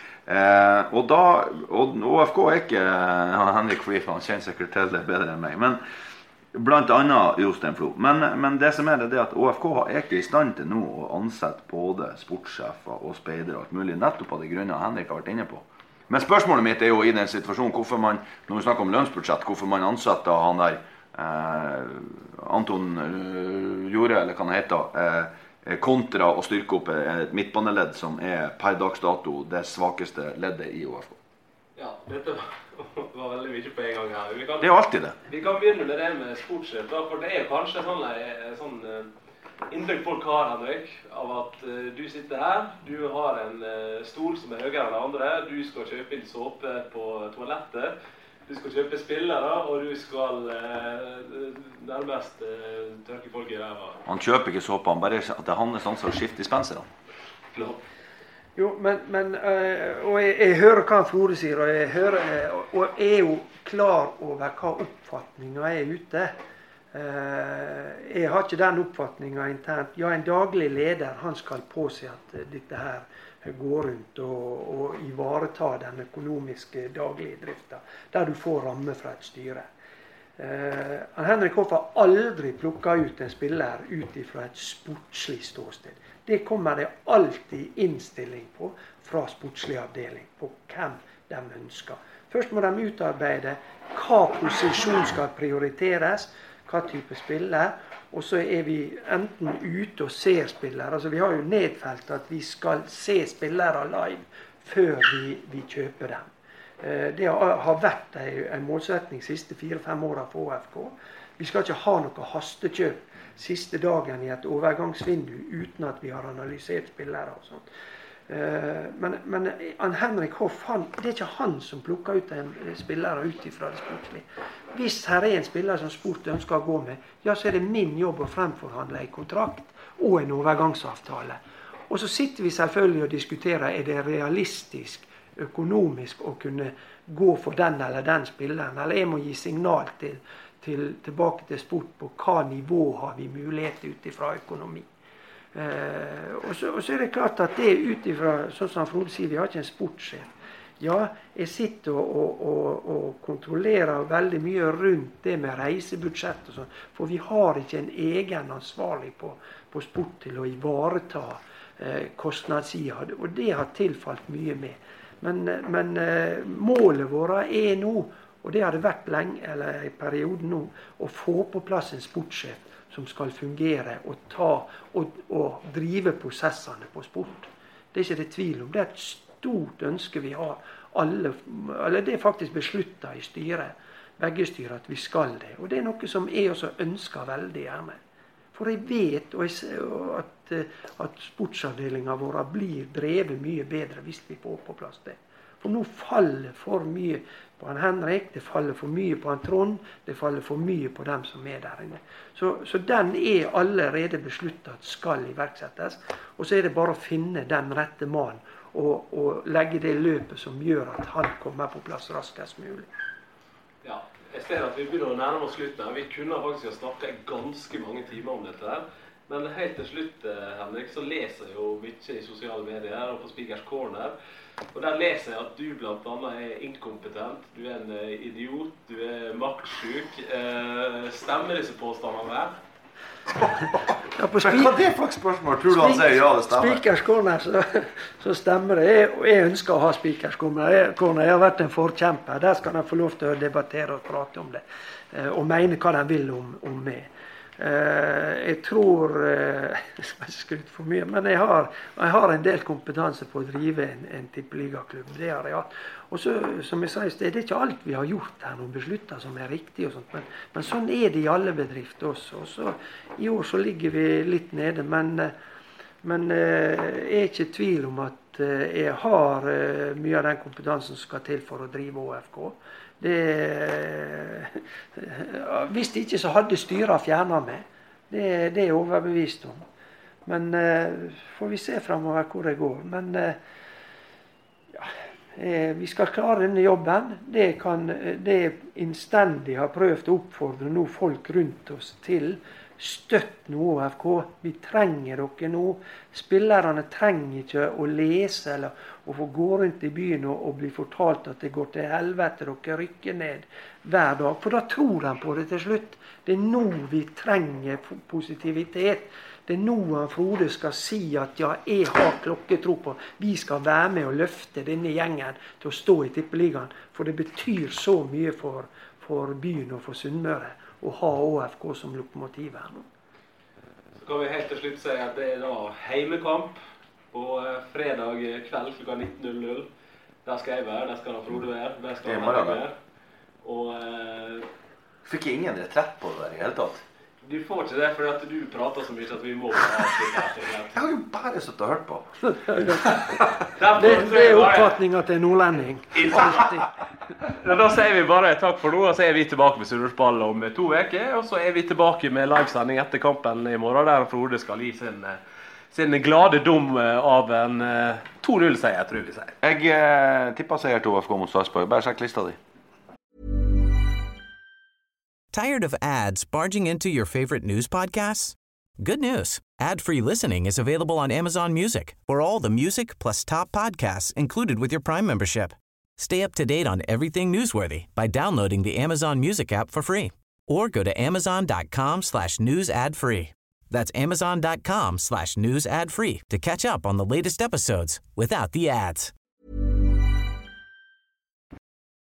Og ÅFK ikke Henrik Flo, han kjenner sikkert til det bedre enn meg, men blant annet Jostein Flo. Men det som det at ÅFK ikke i stand til nå å ansette både sportssjefer og speidere og alt mulig, nettopp av de grunner Henrik har vært inne på. Men spørsmålet mitt jo i den situasjonen, hvorfor man, når vi snakker om lønnsbudsjett, hvorfor man ansetter han der, Anton Jorde, eller hva han heter, kontra å styrke opp et midtbaneledd som per dags dato det svakeste leddet i ÅFK.
Ja, dette var veldig mye på en gang her.
Det alltid det.
Vi kan begynne med det med sportssjef, for det jo kanskje sånn inntrykk folk har, Henrik, av at du sitter her, du har en stol som høyere enn andre, du skal kjøpe inn såpe på toalettet, du skal kjøpe spillere, og du skal nærmest tørke folk i ræva.
Han kjøper ikke såpe, han bare at det handler sånn som å skifte dispenserne.
Klart.
Jo, men og jeg hører hva Frode sier, og jeg jo klar over hva oppfatningen ute. Jeg har ikke den oppfatningen internt. Ja, en daglig leder, han skal påse at dette her går rundt og ivareta den økonomiske daglige driften, der du får ramme fra et styre. Henrik Hoff har aldri plukket ut en spiller ut fra et sportslig ståsted. Det kommer det alltid innstilling på fra sportslig avdeling, på hvem de ønsker. Først må de utarbeide hva posisjon skal prioriteres, hva type spiller, og så vi enten ute og ser spillere. Altså vi har jo nedfelt at vi skal se spillere live før vi kjøper dem. Det har vært en målsetning siste 4-5 årene for ÅFK. Vi skal ikke ha noe hastekjøp siste dagen i et overgangsvindu uten at vi har analysert spillere og sånt. Men Henrik Hoff, det ikke han som plukker ut en spillere ut fra det sportslige. Hvis her en spiller som sport ønsker å gå med, ja, så det min jobb å fremforhandle en kontrakt og en overgangsavtale. Og så sitter vi selvfølgelig og diskuterer, det realistisk, økonomisk å kunne gå for den eller den spilleren, eller jeg må gi signal tilbake til sport på hva nivå har vi mulighet ut fra økonomi. Og så det klart at det ut fra, sånn som Frode sier, vi har ikke en sportssjef. Ja, jeg sitter og kontrollerer veldig mye rundt det med reisebudsjett og sånn, for vi har ikke en egen ansvarlig på sport til å ivareta kostnadssiden, og det har tilfalt mye med. Men målet vårt nå, og det har det vært lenge, eller i perioden nå, å få på plass en sportssjef som skal fungere og drive prosessene på sport. Det ikke det tvil om. Det et stort ønske vi har. Eller det faktisk besluttet i styret, begge styrer, at vi skal det. Og det noe som jeg også ønsker veldig gjerne. For jeg vet at sportsavdelingen vår blir drevet mye bedre hvis vi får på plass det. For nå faller for mye på han Henrik, det faller for mye på han Trond, det faller for mye på dem som der inne. Så den allerede besluttet at skal iverksettes, og så det bare å finne den rette mannen og legge det løpet som gjør at han kommer på plass raskest mulig.
Ja, jeg ser at vi begynner å nærme oss slutten. Vi kunne faktisk ha snakket ganske mange timer om dette her. Men helt til slutt, Henrik, så leser jeg jo mye i sosiale medier og på Speakers Corner. Og der leser jeg at du blant annet inkompetent, du en idiot, du maktsyk. Stemmer disse påstandene der?
Ja, på
Hva er det for et spørsmål? Tror du han sier ja, det stemmer?
Speakers Corner, så stemmer det. Jeg ønsker å ha Speakers Corner. Jeg har vært en forkjemper. Der skal de få lov til å debattere og prate om det. Og mene hva de vil om meg. Jeg tror jeg skal ikke skryte for mye, men jeg har en del kompetanse på å drive en tippeligaklubb. Det har jeg hatt. Og så, som jeg sier, det er ikke alt vi har gjort her noen beslutninger som er riktige og sånt, men sånn er det i alle bedrifter også. Og så, i år så ligger vi litt nede, men jeg er ikke i tvil om at jeg har mye av den kompetansen som skal til for å drive ÅFK. Hvis det ikke så hadde styret fjernet meg. Det er jeg overbevist om. Men får vi se fremover hvor det går. Men vi skal klare denne jobben. Det innstendig har prøvd å oppfordre nå folk rundt oss til. Støtt nå ÅFK. Vi trenger dere nå. Spillerne trenger ikke å lese eller å få gå rundt i byen og bli fortalt at det går til helvete, dere rykker ned hver dag. For da tror de på det til slutt. Det er nå vi trenger positivitet. Det er nå Frode skal si at ja, jeg har klokketro på. Vi skal være med og løfte denne gjengen til å stå i tippeligaen. For det betyr så mye for byen og for Sunnmøre å ha ÅFK som lokomotiv her nå.
Så kan vi helt til slutt si at det er da heimekamp på fredag kveld klokka 19.00. Der skal jeg være, der skal Frode være, der skal Henrik være. Og
fikk ingen retrett på det der i hele tatt?
Du får ikke det, for at du prater så mye at vi må avslutte.
Jeg har jo bare suttet og hørt på.
Det er oppfatningen til nordlending. Alltid.
Da sier vi bare takk for nå, og så er vi tilbake med Sunnmørsball om 2 uker, og så er vi tilbake med livesending etter kampen i morgen, der Frode skal gi sin glade dom av en 2-0-seier, tror vi sier.
Jeg tipper seier til ÅFK mot Sarpsborg. Bare sjekk lista di.
Tired of ads barging into your favorite news podcasts? Good news. Ad-free listening is available on Amazon Music for all the music plus top podcasts included with your Prime membership. Stay up to date on everything newsworthy by downloading the Amazon Music app for free or go to amazon.com/news ad free. That's amazon.com/news ad free to catch up on the latest episodes without the ads.